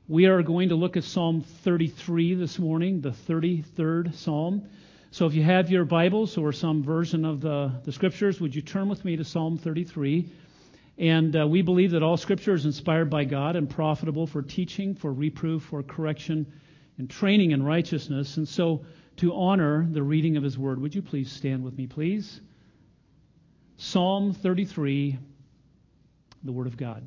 We are going to look at Psalm 33 this morning, the 33rd Psalm. So if you have your Bibles or some version of the Scriptures, would you turn with me to Psalm 33? And we believe that all Scripture is inspired by God and profitable for teaching, for reproof, for correction, and training in righteousness. And so to honor the reading of His Word, would you please stand with me, please? Psalm 33, the Word of God.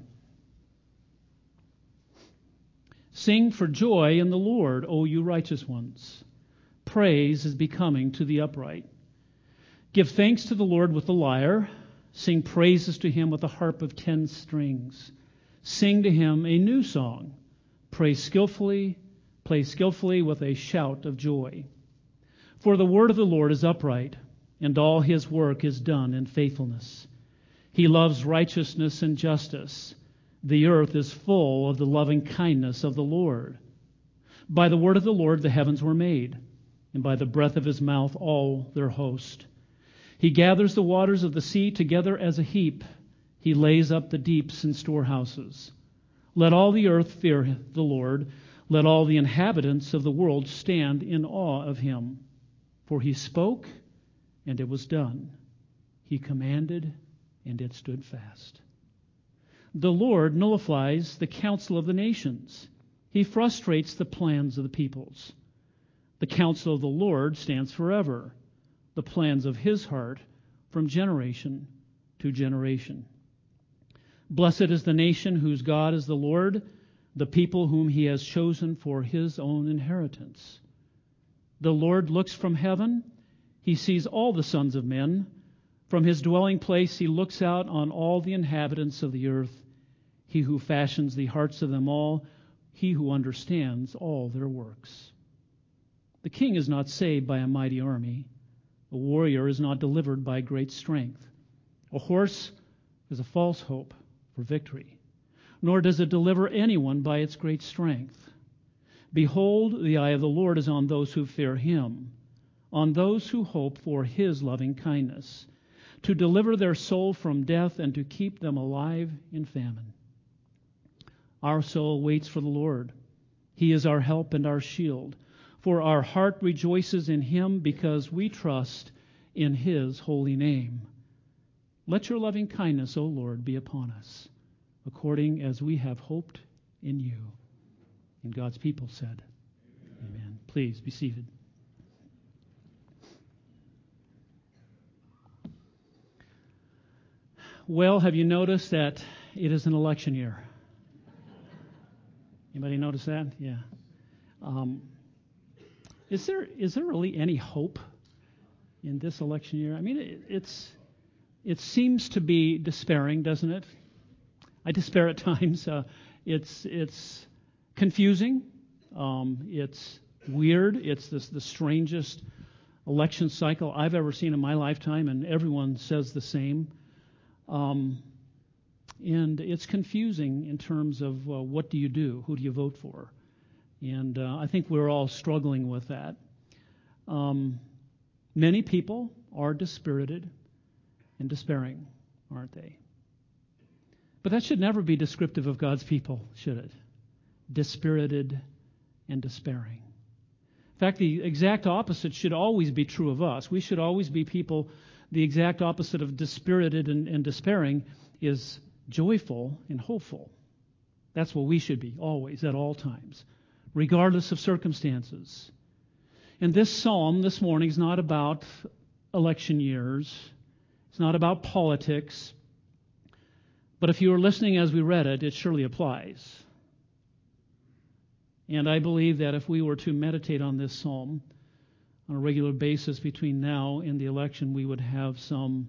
Sing for joy in the Lord, O you righteous ones. Praise is becoming to the upright. Give thanks to the Lord with the lyre. Sing praises to Him with a harp of 10 strings. Sing to Him a new song. Play skillfully with a shout of joy. For the word of the Lord is upright, and all His work is done in faithfulness. He loves righteousness and justice. The earth is full of the loving kindness of the Lord. By the word of the Lord the heavens were made, and by the breath of His mouth all their host. He gathers the waters of the sea together as a heap. He lays up the deeps in storehouses. Let all the earth fear the Lord. Let all the inhabitants of the world stand in awe of Him. For He spoke, and it was done. He commanded, and it stood fast. The Lord nullifies the counsel of the nations. He frustrates the plans of the peoples. The counsel of the Lord stands forever, the plans of His heart from generation to generation. Blessed is the nation whose God is the Lord, the people whom He has chosen for His own inheritance. The Lord looks from heaven. He sees all the sons of men. From His dwelling place He looks out on all the inhabitants of the earth. He who fashions the hearts of them all, He who understands all their works. The king is not saved by a mighty army. A warrior is not delivered by great strength. A horse is a false hope for victory, nor does it deliver anyone by its great strength. Behold, the eye of the Lord is on those who fear Him, on those who hope for His loving kindness, to deliver their soul from death and to keep them alive in famine. Our soul waits for the Lord. He is our help and our shield. For our heart rejoices in Him because we trust in His holy name. Let your loving kindness, O Lord, be upon us, according as we have hoped in You. And God's people said, Amen. Please be seated. Well, have you noticed that it is an election year? Anybody notice that? Yeah. Is there really any hope in this election year? I mean, it seems to be despairing, doesn't it? I despair at times. It's confusing. It's weird. It's the strangest election cycle I've ever seen in my lifetime, and everyone says the same. And it's confusing in terms of what do you do? Who do you vote for? And I think we're all struggling with that. Many people are dispirited and despairing, aren't they? But that should never be descriptive of God's people, should it? Dispirited and despairing. In fact, the exact opposite should always be true of us. We should always be people, the exact opposite of dispirited and despairing is joyful and hopeful. That's what we should be, always, at all times, regardless of circumstances. And this psalm this morning is not about election years. It's not about politics. But if you were listening as we read it, it surely applies. And I believe that if we were to meditate on this psalm on a regular basis between now and the election, we would have some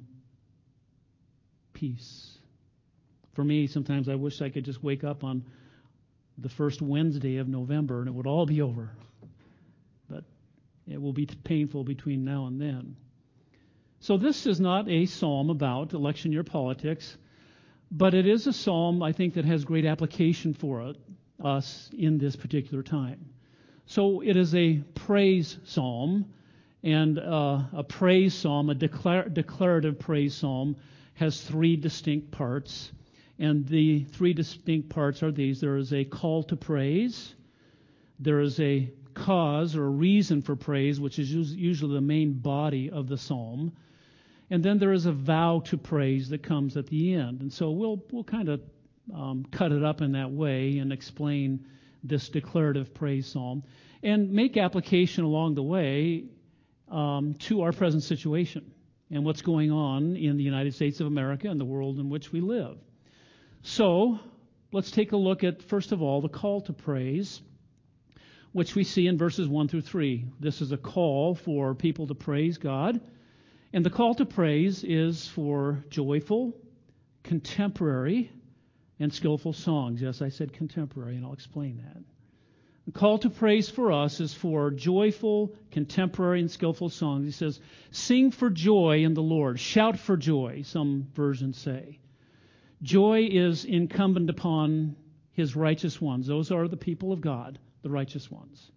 peace. For me, sometimes I wish I could just wake up on the first Wednesday of November and it would all be over. But it will be painful between now and then. So this is not a psalm about election year politics, but it is a psalm, I think, that has great application for us in this particular time. So it is a praise psalm, and a praise psalm, a declarative praise psalm, has three distinct parts. And the three distinct parts are these. There is a call to praise. There is a cause or a reason for praise, which is usually the main body of the psalm. And then there is a vow to praise that comes at the end. And so we'll kind of cut it up in that way and explain this declarative praise psalm and make application along the way to our present situation and what's going on in the United States of America and the world in which we live. So let's take a look at, first of all, the call to praise, which we see in verses 1 through 3. This is a call for people to praise God. And the call to praise is for joyful, contemporary, and skillful songs. Yes, I said contemporary, and I'll explain that. The call to praise for us is for joyful, contemporary, and skillful songs. He says, sing for joy in the Lord. Shout for joy, some versions say. Joy is incumbent upon his righteous ones. Those are the people of God, the righteous ones.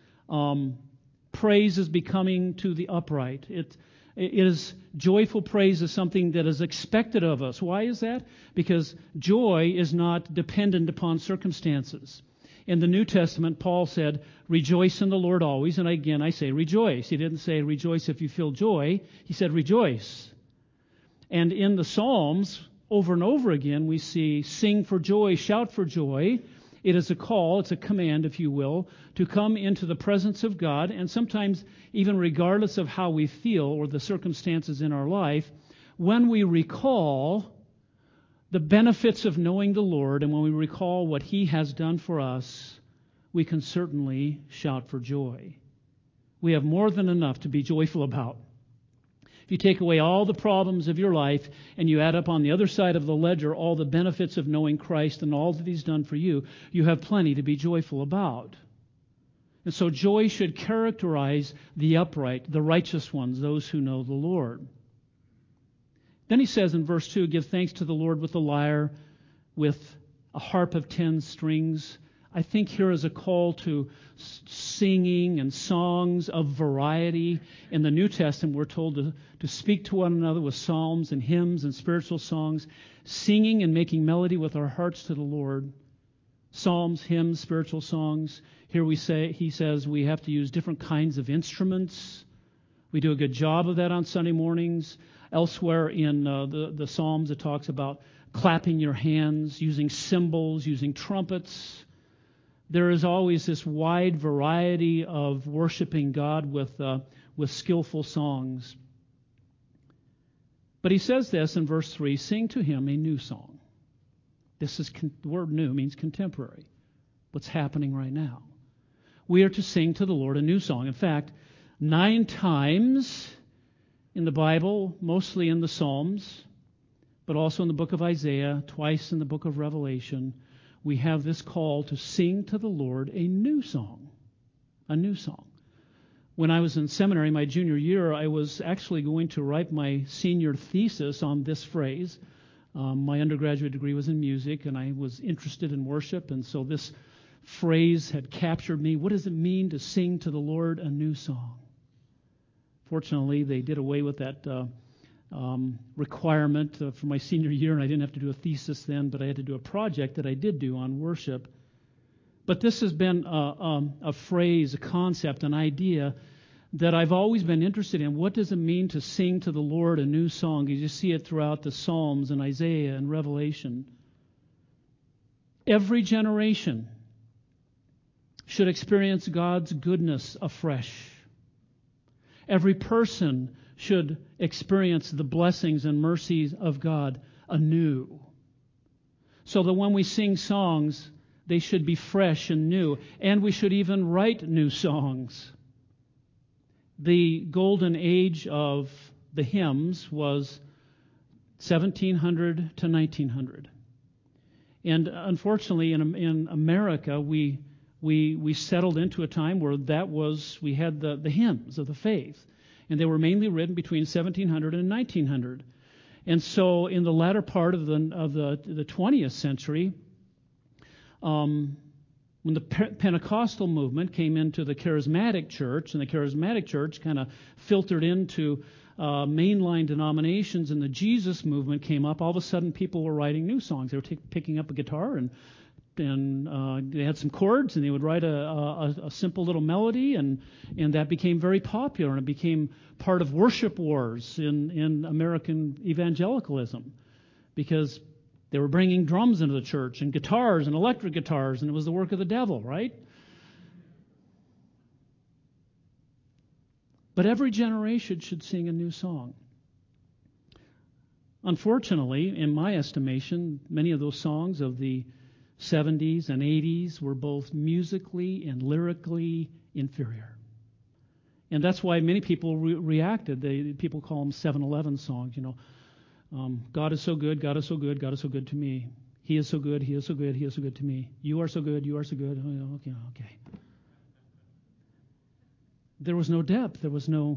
Praise is becoming to the upright. It is joyful praise is something that is expected of us. Why is that? Because joy is not dependent upon circumstances. In the New Testament, Paul said, rejoice in the Lord always. And again, I say rejoice. He didn't say rejoice if you feel joy. He said rejoice. And in the Psalms, over and over again, we see sing for joy, shout for joy. It is a call, it's a command, if you will, to come into the presence of God, and sometimes even regardless of how we feel or the circumstances in our life, when we recall the benefits of knowing the Lord and when we recall what He has done for us, we can certainly shout for joy. We have more than enough to be joyful about. If you take away all the problems of your life and you add up on the other side of the ledger all the benefits of knowing Christ and all that He's done for you, you have plenty to be joyful about. And so joy should characterize the upright, the righteous ones, those who know the Lord. Then he says in verse 2, give thanks to the Lord with the lyre, with a harp of 10 strings. I think here is a call to singing and songs of variety. In the New Testament, we're told to speak to one another with psalms and hymns and spiritual songs, singing and making melody with our hearts to the Lord. Psalms, hymns, spiritual songs. Here he says we have to use different kinds of instruments. We do a good job of that on Sunday mornings. Elsewhere in the Psalms, it talks about clapping your hands, using cymbals, using trumpets. There is always this wide variety of worshiping God with skillful songs. But he says this in verse 3, sing to Him a new song. The word new means contemporary. What's happening right now? We are to sing to the Lord a new song. In fact, 9 times in the Bible, mostly in the Psalms, but also in the book of Isaiah, twice in the book of Revelation, we have this call to sing to the Lord a new song. A new song. When I was in seminary, my junior year, I was actually going to write my senior thesis on this phrase. My undergraduate degree was in music, and I was interested in worship, and so this phrase had captured me. What does it mean to sing to the Lord a new song? Fortunately, they did away with that requirement for my senior year, and I didn't have to do a thesis then, but I had to do a project that I did do on worship. But this has been a phrase, a concept, an idea that I've always been interested in. What does it mean to sing to the Lord a new song? You just see it throughout the Psalms and Isaiah and Revelation. Every generation should experience God's goodness afresh. Every person should experience the blessings and mercies of God anew. So that when we sing songs, they should be fresh and new. And we should even write new songs. The golden age of the hymns was 1700 to 1900. And unfortunately, in America, we settled into a time where we had the hymns of the faith. And they were mainly written between 1700 and 1900. And so in the latter part of the 20th century, when the Pentecostal movement came into the charismatic church, and the charismatic church kind of filtered into mainline denominations and the Jesus movement came up, all of a sudden people were writing new songs. They were picking up a guitar and they had some chords, and they would write a simple little melody, and that became very popular, and it became part of worship wars in American evangelicalism, because they were bringing drums into the church and guitars and electric guitars, and it was the work of the devil, right? But every generation should sing a new song. Unfortunately, in my estimation, many of those songs of the 70s and 80s were both musically and lyrically inferior. And that's why many people reacted. People call them 7-Eleven songs, God is so good, God is so good, God is so good to me. He is so good, He is so good, He is so good to me. You are so good, you are so good. Oh, okay. There was no depth. There was no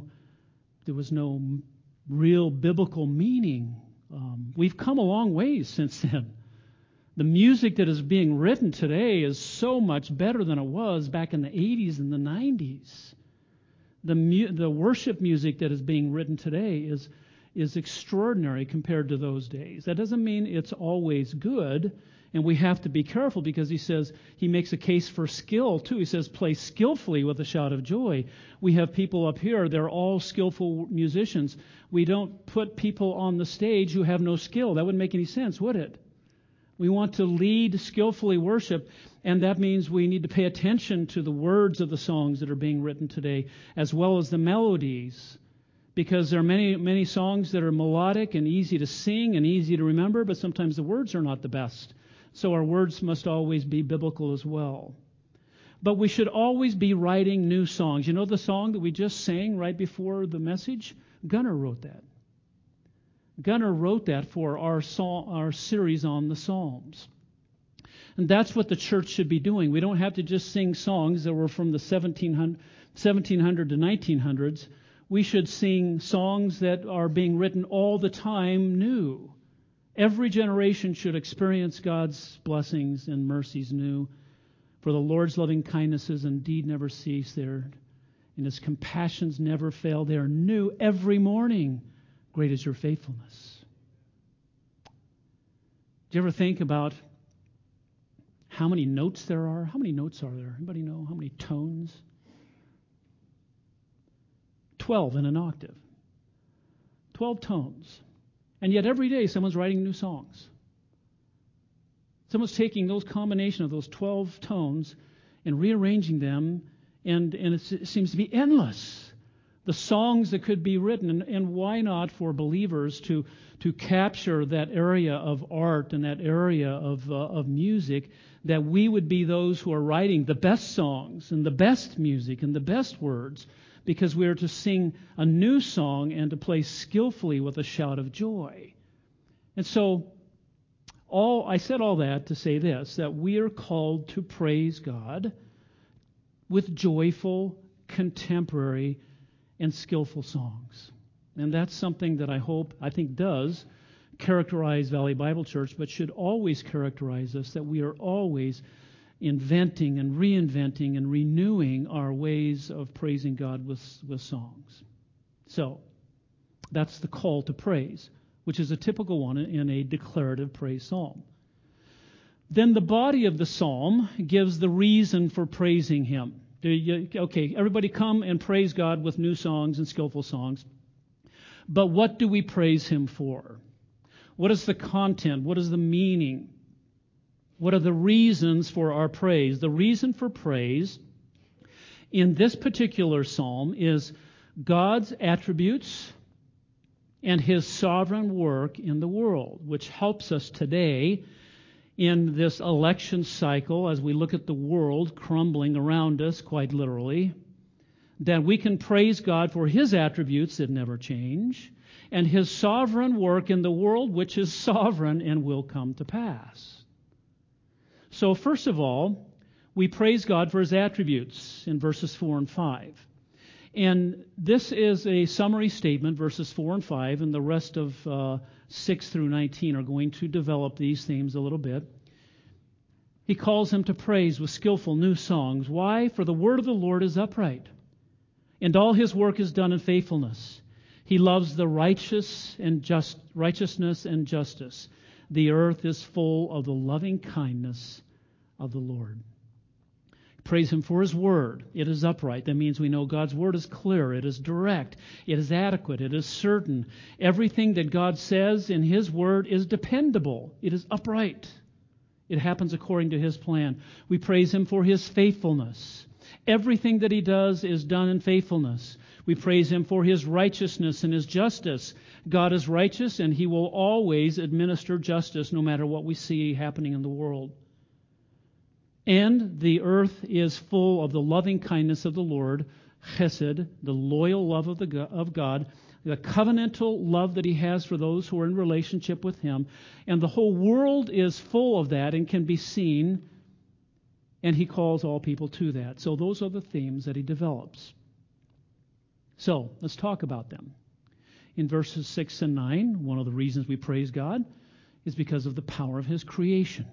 real biblical meaning. We've come a long ways since then. The music that is being written today is so much better than it was back in the 80s and the 90s. The worship music that is being written today is extraordinary compared to those days. That doesn't mean it's always good, and we have to be careful, because he makes a case for skill too. He says, play skillfully with a shout of joy. We have people up here, they're all skillful musicians. We don't put people on the stage who have no skill. That wouldn't make any sense, would it? We want to lead skillfully worship, and that means we need to pay attention to the words of the songs that are being written today, as well as the melodies, because there are many songs that are melodic and easy to sing and easy to remember, but sometimes the words are not the best. So our words must always be biblical as well. But we should always be writing new songs. You know the song that we just sang right before the message? Gunnar wrote that. Gunnar wrote that for our series on the Psalms. And that's what the church should be doing. We don't have to just sing songs that were from the 1700 to 1900s. We should sing songs that are being written all the time new. Every generation should experience God's blessings and mercies new. For the Lord's loving kindnesses indeed never cease there, and His compassions never fail. They are new every morning. Great is your faithfulness. Do you ever think about how many notes there are? How many notes are there? Anybody know how many tones? 12 in an octave. 12 tones. And yet every day someone's writing new songs. Someone's taking those combination of those 12 tones and rearranging them, and it seems to be endless. The songs that could be written, and why not for believers to capture that area of art and that area of music, that we would be those who are writing the best songs and the best music and the best words, because we are to sing a new song and to play skillfully with a shout of joy. And so, I said all that to say this, that we are called to praise God with joyful, contemporary, and skillful songs. And that's something that I think does characterize Valley Bible Church, but should always characterize us, that we are always inventing and reinventing and renewing our ways of praising God with songs. So, that's the call to praise, which is a typical one in a declarative praise psalm. Then the body of the psalm gives the reason for praising Him. Okay, everybody come and praise God with new songs and skillful songs. But what do we praise Him for? What is the content? What is the meaning? What are the reasons for our praise? The reason for praise in this particular psalm is God's attributes and His sovereign work in the world, which helps us today in this election cycle as we look at the world crumbling around us, quite literally, that we can praise God for His attributes that never change and His sovereign work in the world, which is sovereign and will come to pass. So first of all, we praise God for His attributes in verses 4 and 5. And this is a summary statement, verses 4 and 5, and the rest of 6 through 19 are going to develop these themes a little bit. He calls Him to praise with skillful new songs. Why? For the word of the Lord is upright, and all His work is done in faithfulness. He loves the righteousness and justice. The earth is full of the loving kindness of the Lord. Praise Him for His Word. It is upright. That means we know God's Word is clear. It is direct. It is adequate. It is certain. Everything that God says in His Word is dependable. It is upright. It happens according to His plan. We praise Him for His faithfulness. Everything that He does is done in faithfulness. We praise Him for His righteousness and His justice. God is righteous, and He will always administer justice no matter what we see happening in the world. And the earth is full of the loving kindness of the Lord, chesed, the loyal love of God, the covenantal love that He has for those who are in relationship with Him. And the whole world is full of that and can be seen, and He calls all people to that. So those are the themes that He develops. So let's talk about them. In verses 6 and 9, one of the reasons we praise God is because of the power of His creation.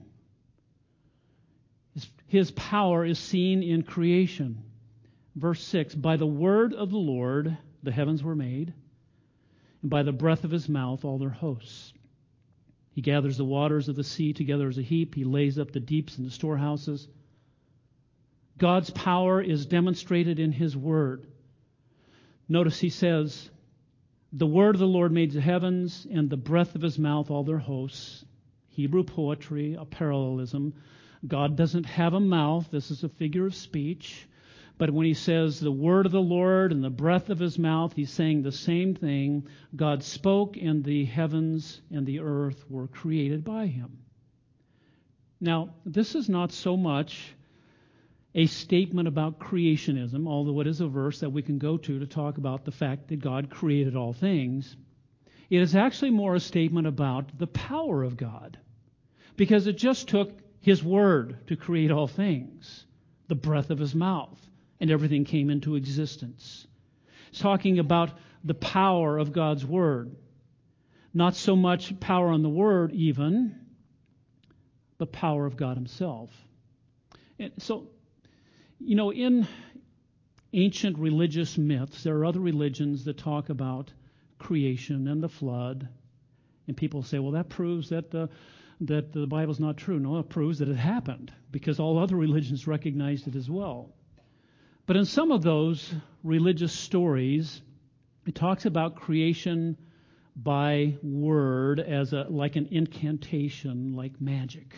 His power is seen in creation. Verse 6, by the word of the Lord the heavens were made, and by the breath of His mouth all their hosts. He gathers the waters of the sea together as a heap. He lays up the deeps in the storehouses. God's power is demonstrated in His word. Notice He says, the word of the Lord made the heavens, and the breath of His mouth all their hosts. Hebrew poetry, a parallelism. God doesn't have a mouth. This is a figure of speech. But when He says the word of the Lord and the breath of His mouth, He's saying the same thing. God spoke, and the heavens and the earth were created by Him. Now, this is not so much a statement about creationism, although it is a verse that we can go to talk about the fact that God created all things. It is actually more a statement about the power of God, because it just took His word to create all things, the breath of His mouth, and everything came into existence. It's talking about the power of God's word. Not so much power on the word even, but power of God Himself. And so, in ancient religious myths, there are other religions that talk about creation and the flood. And people say, well, that proves that the Bible's not true. No, it proves that it happened, because all other religions recognized it as well. But in some of those religious stories, it talks about creation by word as like an incantation, like magic.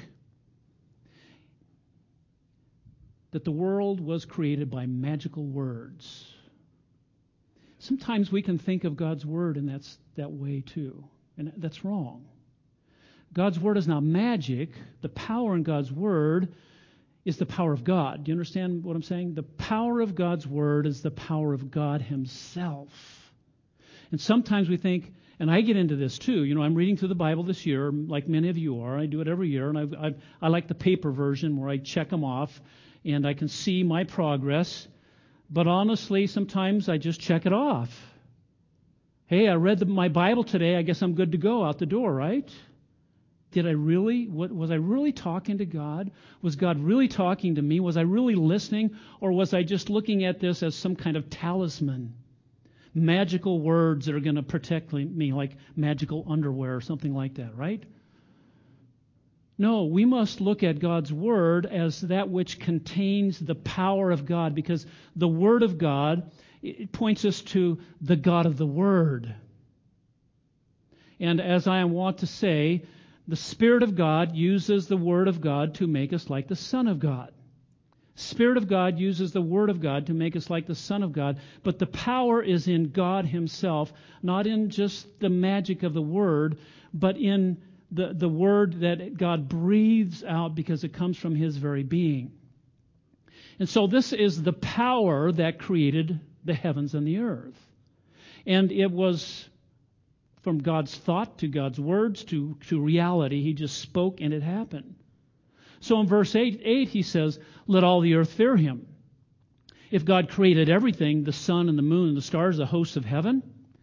That the world was created by magical words. Sometimes we can think of God's word in that way too, and that's wrong. God's word is not magic. The power in God's word is the power of God. Do you understand what I'm saying? The power of God's word is the power of God Himself. And sometimes we think, and I get into this too, I'm reading through the Bible this year, like many of you are. I do it every year, and I like the paper version where I check them off, and I can see my progress. But honestly, sometimes I just check it off. Hey, I read my Bible today. I guess I'm good to go out the door, right? Did I really? Was I really talking to God? Was God really talking to me? Was I really listening? Or was I just looking at this as some kind of talisman? Magical words that are going to protect me, like magical underwear or something like that, right? No, we must look at God's Word as that which contains the power of God, because the Word of God, it points us to the God of the Word. And as I am wont to say, the Spirit of God uses the Word of God to make us like the Son of God. Spirit of God uses the Word of God to make us like the Son of God, but the power is in God Himself, not in just the magic of the Word, but in the Word that God breathes out, because it comes from His very being. And so this is the power that created the heavens and the earth. And it was from God's thought to God's words to reality. He just spoke and it happened. So in verse 8 He says, let all the earth fear Him. If God created everything, the sun and the moon and the stars, the hosts of heaven,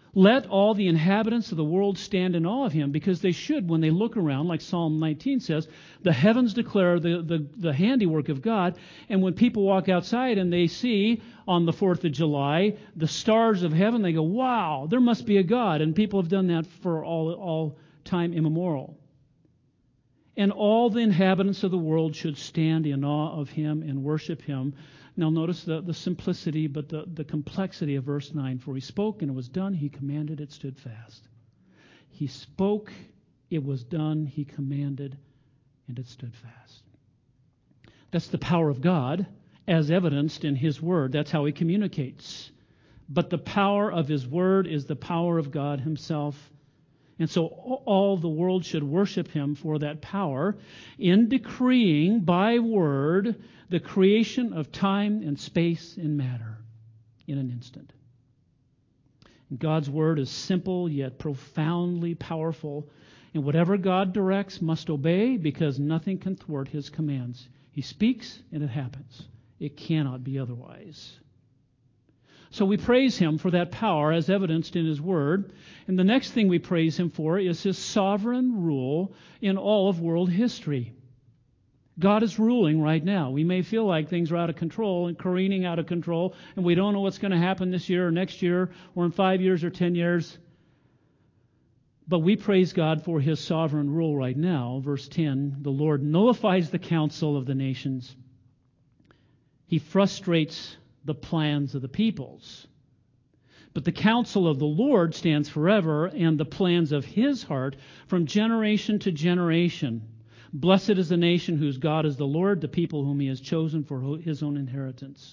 Let all the inhabitants of the world stand in awe of him, because they should when they look around, like Psalm 19 says, the heavens declare the handiwork of God. And when people walk outside and they see on the 4th of July the stars of heaven, they go, wow, there must be a God. And people have done that for all time immemorial. And all the inhabitants of the world should stand in awe of him and worship him. Now notice the simplicity, but the complexity of verse 9. For he spoke, and it was done. He commanded, it stood fast. He spoke, it was done. He commanded, and it stood fast. That's the power of God, as evidenced in his word. That's how he communicates. But the power of his word is the power of God himself. And so all the world should worship him for that power in decreeing by word the creation of time and space and matter in an instant. And God's word is simple yet profoundly powerful. And whatever God directs must obey, because nothing can thwart his commands. He speaks and it happens. It cannot be otherwise. So we praise him for that power as evidenced in his word. And the next thing we praise him for is his sovereign rule in all of world history. God is ruling right now. We may feel like things are out of control and careening out of control, and we don't know what's going to happen this year or next year or in 5 years or 10 years. But we praise God for his sovereign rule right now. Verse 10, the Lord nullifies the counsel of the nations. He frustrates the plans of the peoples. But the counsel of the Lord stands forever, and the plans of his heart from generation to generation. Blessed is the nation whose God is the Lord, the people whom he has chosen for his own inheritance.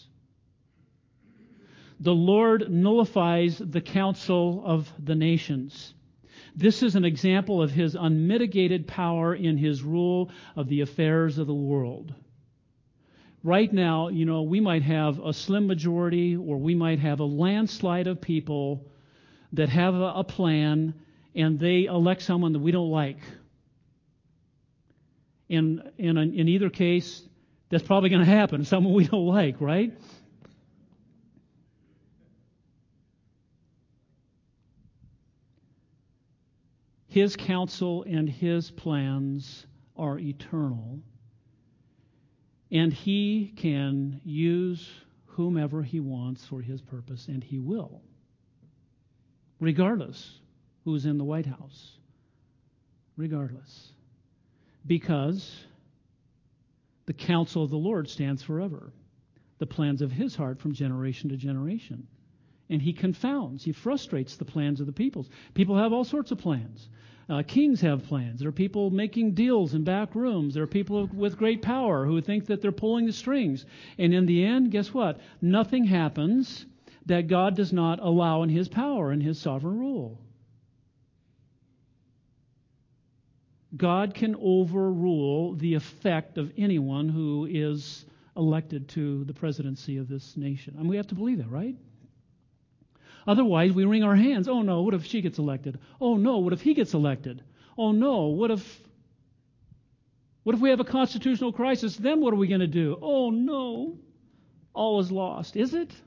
The Lord nullifies the counsel of the nations. This is an example of his unmitigated power in his rule of the affairs of the world. Right now, we might have a slim majority, or we might have a landslide of people that have a plan, and they elect someone that we don't like. In either case, that's probably going to happen, someone we don't like, right? His counsel and his plans are eternal. And he can use whomever he wants for his purpose, and he will, regardless who's in the White House. Regardless. Because the counsel of the Lord stands forever. The plans of his heart from generation to generation. And he confounds, he frustrates the plans of the peoples. People have all sorts of plans. Kings have plans. There are people making deals in back rooms. There are people with great power who think that they're pulling the strings. And in the end, guess what? Nothing happens that God does not allow in his power and his sovereign rule. God can overrule the effect of anyone who is elected to the presidency of this nation. I mean, we have to believe that, right? Otherwise, we wring our hands. Oh no, what if she gets elected? Oh no, what if he gets elected? Oh no, what if we have a constitutional crisis? Then what are we going to do? Oh no, all is lost. Is it?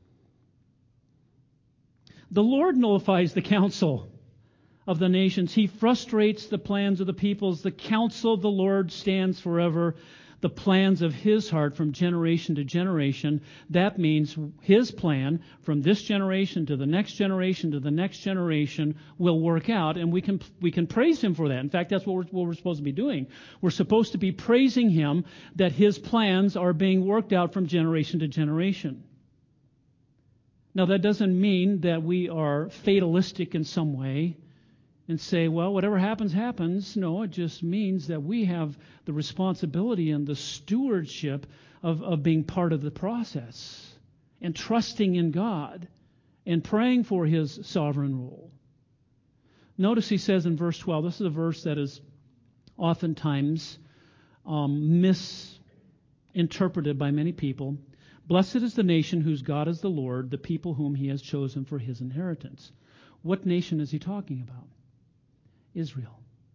The Lord nullifies the counsel of the nations. He frustrates the plans of the peoples. The counsel of the Lord stands forever. The plans of his heart from generation to generation. That means his plan from this generation to the next generation to the next generation will work out, and we can praise him for that. In fact, that's what we're supposed to be doing. We're supposed to be praising him that his plans are being worked out from generation to generation. Now, that doesn't mean that we are fatalistic in some way and say, well, whatever happens, happens. No, it just means that we have the responsibility and the stewardship of being part of the process and trusting in God and praying for his sovereign rule. Notice he says in verse 12, this is a verse that is oftentimes misinterpreted by many people. Blessed is the nation whose God is the Lord, the people whom he has chosen for his inheritance. What nation is he talking about? Israel.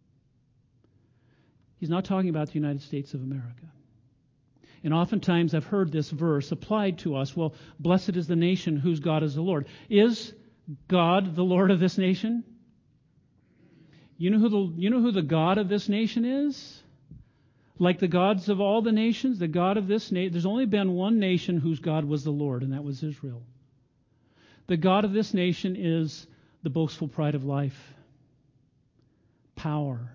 He's not talking about the United States of America. And oftentimes I've heard this verse applied to us. Well, blessed is the nation whose God is the Lord. Is God, the Lord of this nation? You know who the God of this nation is? Like the gods of all the nations, the God of this nation, there's only been one nation whose God was the Lord, and that was Israel. The God of this nation is the boastful pride of life, power,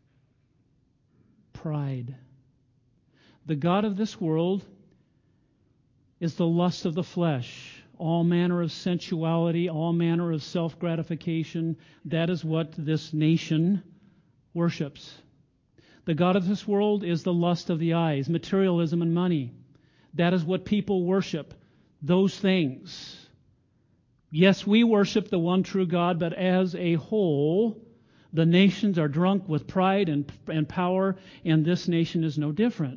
pride. The God of this world is the lust of the flesh, all manner of sensuality, all manner of self-gratification. That is what this nation worships. The God of this world is the lust of the eyes, materialism and money. That is what people worship, those things. Yes, we worship the one true God, but as a whole, the nations are drunk with pride and power, and this nation is no different.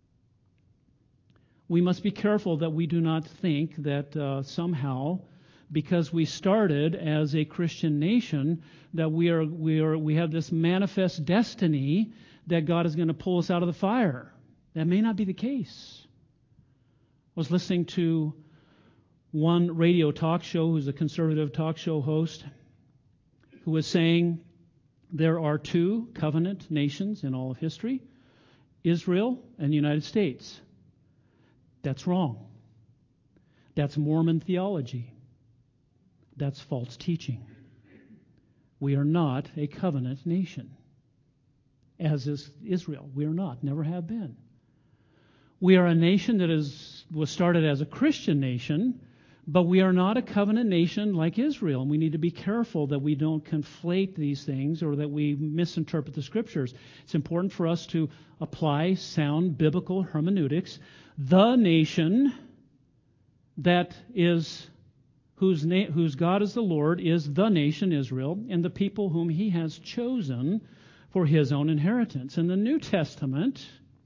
We must be careful that we do not think that somehow, because we started as a Christian nation, that we have this manifest destiny that God is going to pull us out of the fire. That may not be the case. I was listening to one radio talk show, who's a conservative talk show host, who was saying there are two covenant nations in all of history, Israel and the United States. That's wrong. That's Mormon theology. That's false teaching. We are not a covenant nation, as is Israel. We are not, never have been. We are a nation that was started as a Christian nation, but we are not a covenant nation like Israel. And we need to be careful that we don't conflate these things or that we misinterpret the Scriptures. It's important for us to apply sound biblical hermeneutics. The nation that is whose God is the Lord is the nation Israel, and the people whom He has chosen for His own inheritance. In the New Testament,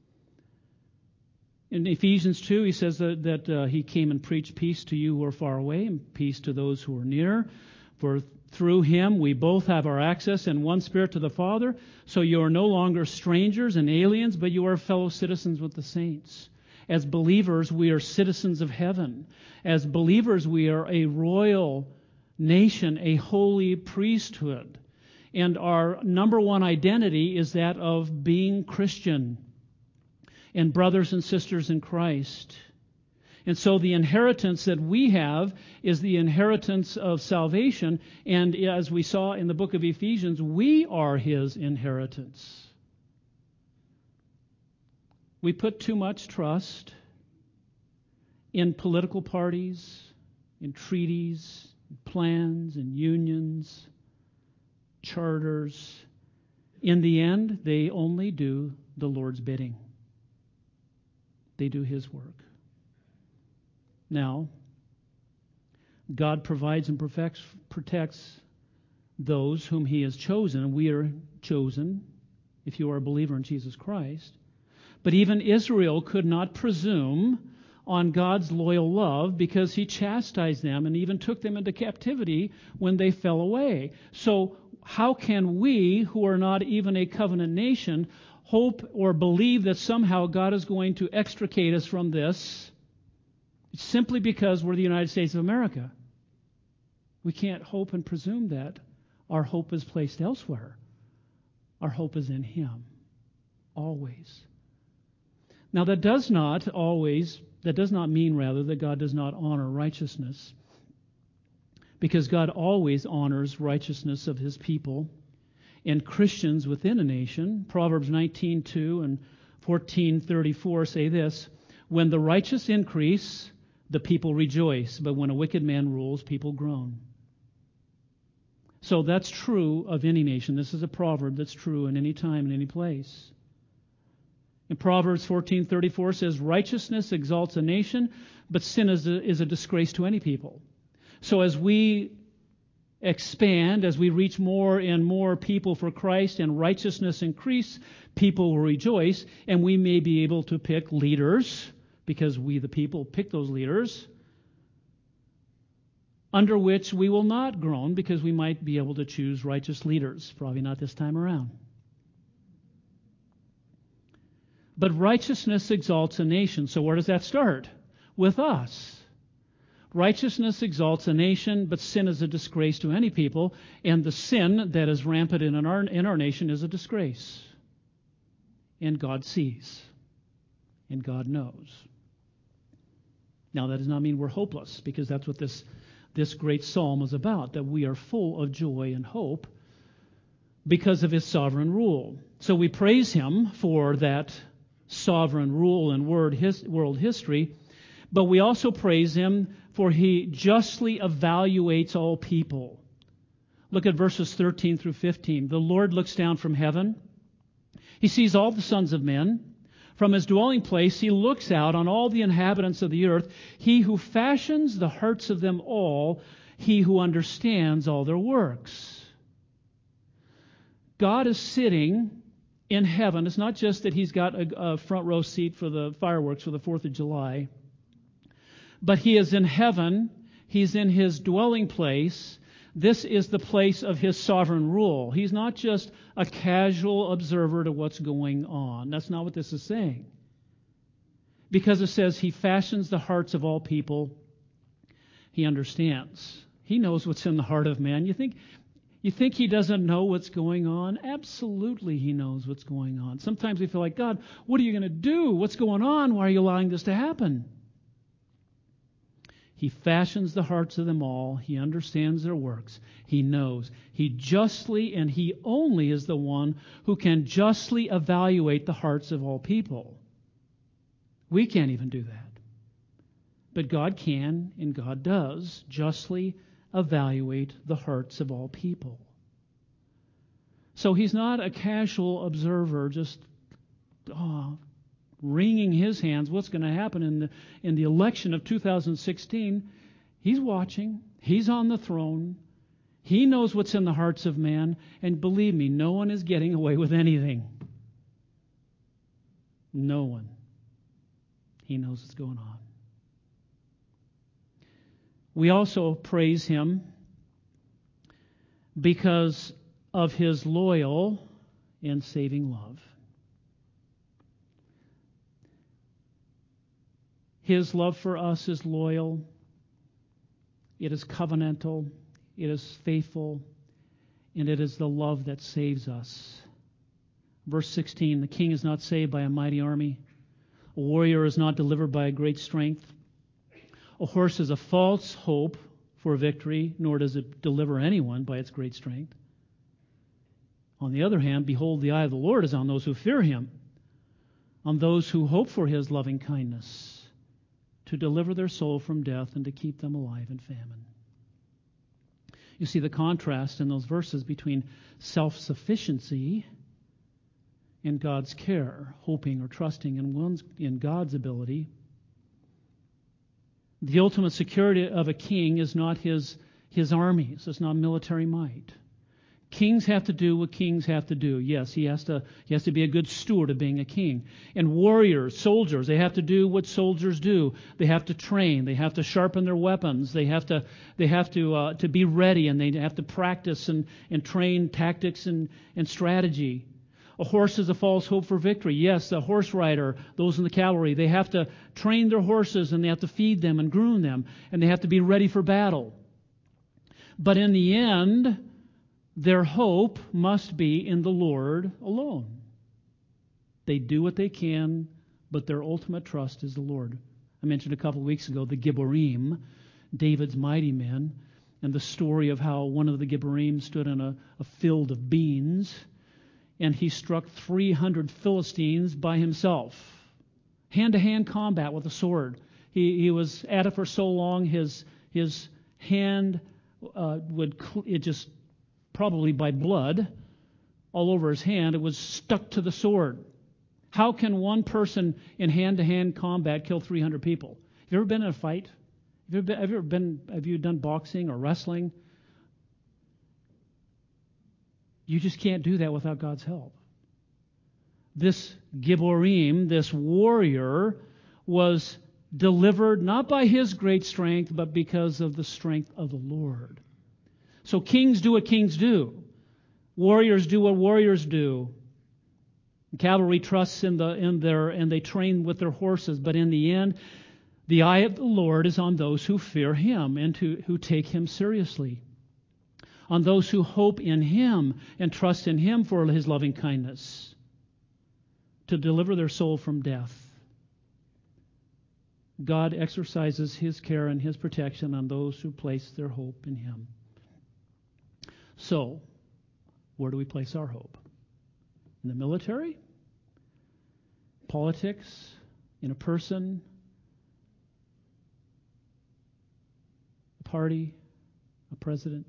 in Ephesians 2, he says that He came and preached peace to you who are far away and peace to those who are near. For through Him we both have our access in one Spirit to the Father. So you are no longer strangers and aliens, but you are fellow citizens with the saints. As believers, we are citizens of heaven. As believers, we are a royal nation, a holy priesthood. And our number one identity is that of being Christian and brothers and sisters in Christ. And so the inheritance that we have is the inheritance of salvation. And as we saw in the book of Ephesians, we are His inheritance. We put too much trust in political parties, in treaties, plans, and unions, charters. In the end, they only do the Lord's bidding. They do His work. Now, God provides and protects those whom He has chosen, and we are chosen if you are a believer in Jesus Christ. But even Israel could not presume on God's loyal love because He chastised them and even took them into captivity when they fell away. So how can we, who are not even a covenant nation, hope or believe that somehow God is going to extricate us from this simply because we're the United States of America? We can't hope and presume that. Our hope is placed elsewhere. Our hope is in Him, always. Now that does not mean that God does not honor righteousness, because God always honors righteousness of His people and Christians within a nation. Proverbs 19:2 and 14:34 say this: when the righteous increase, the people rejoice, but when a wicked man rules, people groan. So that's true of any nation. This is a proverb that's true in any time and any place. In Proverbs 14:34 says, righteousness exalts a nation, but sin is a disgrace to any people. So as we expand, as we reach more and more people for Christ and righteousness increase, people will rejoice, and we may be able to pick leaders, because we the people pick those leaders, under which we will not groan, because we might be able to choose righteous leaders. Probably not this time around. But righteousness exalts a nation. So where does that start? With us. Righteousness exalts a nation, but sin is a disgrace to any people, and the sin that is rampant in our nation is a disgrace. And God sees, and God knows. Now, that does not mean we're hopeless, because that's what this great psalm is about, that we are full of joy and hope because of His sovereign rule. So we praise Him for that sovereign rule in world history, but we also praise Him for He justly evaluates all people. Look at verses 13 through 15. The Lord looks down from heaven. He sees all the sons of men. From His dwelling place He looks out on all the inhabitants of the earth. He who fashions the hearts of them all, He who understands all their works. God is sitting in heaven. It's not just that He's got a front row seat for the fireworks for the 4th of July. But He is in heaven. He's in His dwelling place. This is the place of His sovereign rule. He's not just a casual observer to what's going on. That's not what this is saying. Because it says He fashions the hearts of all people. He understands. He knows what's in the heart of man. You think He doesn't know what's going on? Absolutely He knows what's going on. Sometimes we feel like, God, what are you going to do? What's going on? Why are you allowing this to happen? He fashions the hearts of them all. He understands their works. He knows. He justly and He only is the one who can justly evaluate the hearts of all people. We can't even do that. But God can and God does justly evaluate the hearts of all people. So He's not a casual observer just wringing His hands. What's going to happen in the election of 2016? He's watching. He's on the throne. He knows what's in the hearts of man. And believe me, no one is getting away with anything. No one. He knows what's going on. We also praise Him because of His loyal and saving love. His love for us is loyal. It is covenantal. It is faithful. And it is the love that saves us. Verse 16, the king is not saved by a mighty army. A warrior is not delivered by a great strength. A horse is a false hope for victory, nor does it deliver anyone by its great strength. On the other hand, behold, the eye of the Lord is on those who fear Him, on those who hope for His loving kindness, to deliver their soul from death and to keep them alive in famine. You see the contrast in those verses between self-sufficiency and God's care, hoping or trusting in God's ability. The ultimate security of a king is not his armies. It's not military might. Kings have to do what kings have to do. Yes, he has to be a good steward of being a king. And warriors, soldiers, they have to do what soldiers do. They have to train. They have to sharpen their weapons. They have to be ready, and they have to practice and train tactics and strategy. A horse is a false hope for victory. Yes, the horse rider, those in the cavalry, they have to train their horses, and they have to feed them and groom them, and they have to be ready for battle. But in the end, their hope must be in the Lord alone. They do what they can, but their ultimate trust is the Lord. I mentioned a couple of weeks ago the Gibborim, David's mighty men, and the story of how one of the Gibborim stood in a field of beans, and he struck 300 Philistines by himself. Hand-to-hand combat with a sword. He was at it for so long, his hand probably by blood all over his hand, it was stuck to the sword. How can one person in hand-to-hand combat kill 300 people? Have you ever been in a fight? Have you done boxing or wrestling? You just can't do that without God's help. This Gibborim, this warrior, was delivered not by his great strength, but because of the strength of the Lord. So kings do what kings do. Warriors do what warriors do. Cavalry trusts and they train with their horses, but in the end, The eye of the Lord is on those who fear him and who take him seriously, on those who hope in him and trust in him for his loving kindness, to deliver their soul from death. God exercises his care and his protection on those who place their hope in him. So, where do we place our hope? In the military? Politics? In a person? A party? A president?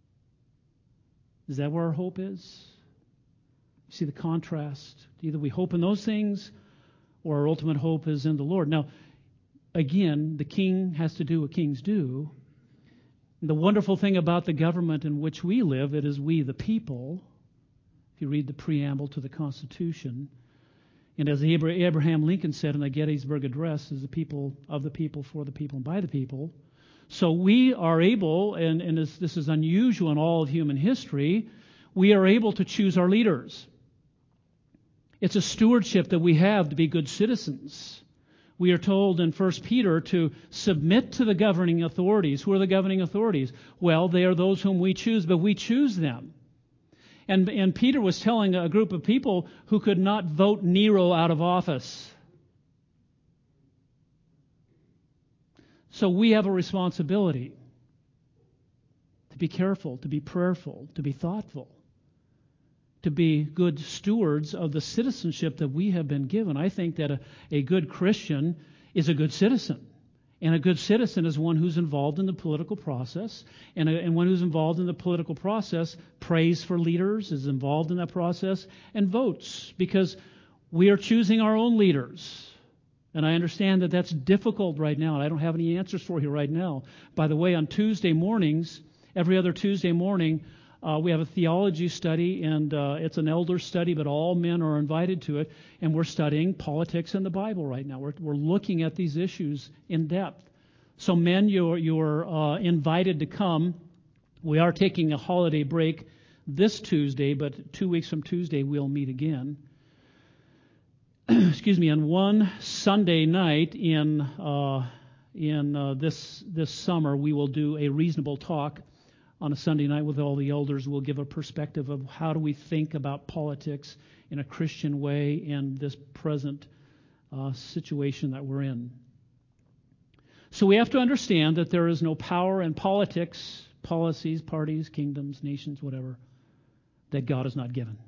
Is that where our hope is? You see the contrast. Either we hope in those things, or our ultimate hope is in the Lord. Now, again, the king has to do what kings do. The wonderful thing about the government in which we live, it is we the people. If you read the preamble to the Constitution, and as Abraham Lincoln said in the Gettysburg Address, is the people, of the people, for the people, and by the people. So we are able, and this is unusual in all of human history, we are able to choose our leaders. It's a stewardship that we have to be good citizens. We are told in 1 Peter to submit to the governing authorities. Who are the governing authorities? Well, they are those whom we choose, but we choose them. And Peter was telling a group of people who could not vote Nero out of office. So we have a responsibility to be careful, to be prayerful, to be thoughtful, to be good stewards of the citizenship that we have been given. I think that a good Christian is a good citizen. And a good citizen is one who's involved in the political process. And one who's involved in the political process prays for leaders, is involved in that process, and votes. Because we are choosing our own leaders. And I understand that that's difficult right now. And I don't have any answers for you right now. By the way, on Tuesday mornings, every other Tuesday morning, we have a theology study, and it's an elder study, but all men are invited to it. And we're studying politics and the Bible right now. We're looking at these issues in depth. So men, you're invited to come. We are taking a holiday break this Tuesday, but 2 weeks from Tuesday we'll meet again. Excuse me. On one Sunday night in this summer, we will do a reasonable talk. On a Sunday night with all the elders, we'll give a perspective of how do we think about politics in a Christian way in this present situation that we're in. So we have to understand that there is no power in politics, policies, parties, kingdoms, nations, whatever, that God has not given.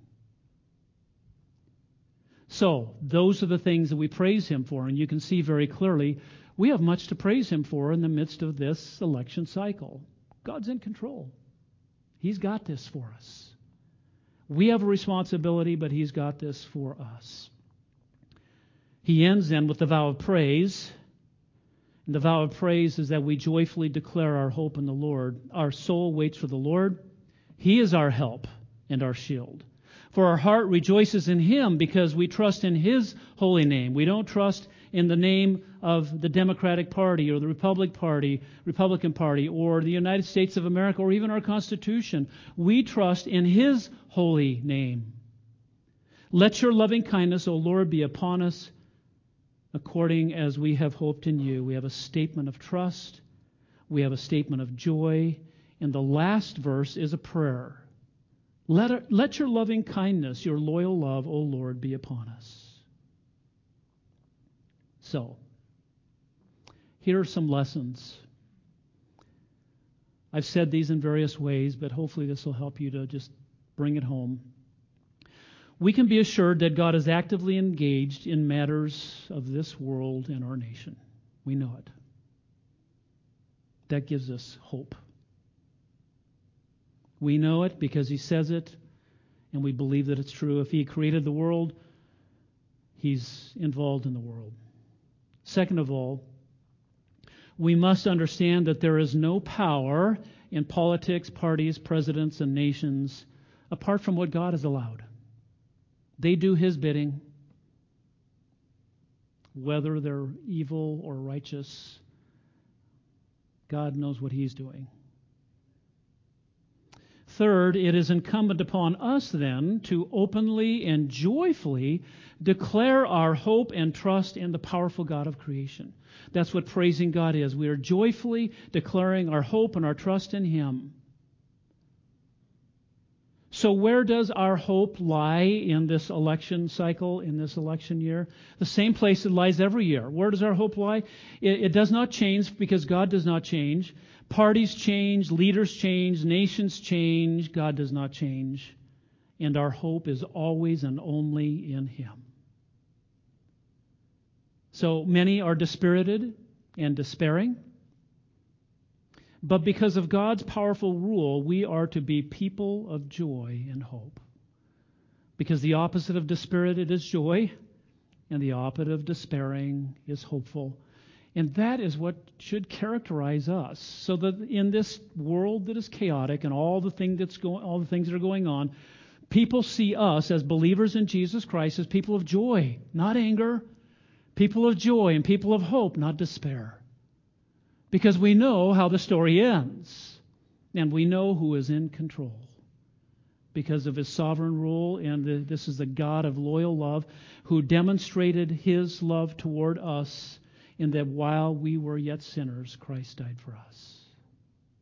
So those are the things that we praise Him for, and you can see very clearly we have much to praise Him for in the midst of this election cycle. God's in control. He's got this for us. We have a responsibility, but He's got this for us. He ends then with the vow of praise. And the vow of praise is that we joyfully declare our hope in the Lord. Our soul waits for the Lord. He is our help and our shield. For our heart rejoices in Him because we trust in His holy name. We don't trust in the name of the Democratic Party or the Republican Party or the United States of America or even our Constitution. We trust in His holy name. Let your loving kindness, O Lord, be upon us according as we have hoped in you. We have a statement of trust. We have a statement of joy. And the last verse is a prayer. Let your loving kindness, your loyal love, O Lord, be upon us. So, here are some lessons. I've said these in various ways, but hopefully this will help you to just bring it home. We can be assured that God is actively engaged in matters of this world and our nation. We know it. That gives us hope. We know it because He says it, and we believe that it's true. If He created the world, He's involved in the world. Second of all, we must understand that there is no power in politics, parties, presidents, and nations apart from what God has allowed. They do His bidding, whether they're evil or righteous. God knows what He's doing. Third, it is incumbent upon us then to openly and joyfully declare our hope and trust in the powerful God of creation. That's what praising God is. We are joyfully declaring our hope and our trust in Him. So where does our hope lie in this election cycle, in this election year? The same place it lies every year. Where does our hope lie? It does not change because God does not change. Parties change, leaders change, nations change. God does not change. And our hope is always and only in Him. So many are dispirited and despairing. But because of God's powerful rule, we are to be people of joy and hope. Because the opposite of dispirited is joy, and the opposite of despairing is hopeful. And that is what should characterize us. So that in this world that is chaotic and all the things that are going on, people see us as believers in Jesus Christ as people of joy, not anger, people of joy and people of hope, not despair. Because we know how the story ends, and we know who is in control. Because of His sovereign rule, and this is the God of loyal love who demonstrated His love toward us in that while we were yet sinners, Christ died for us.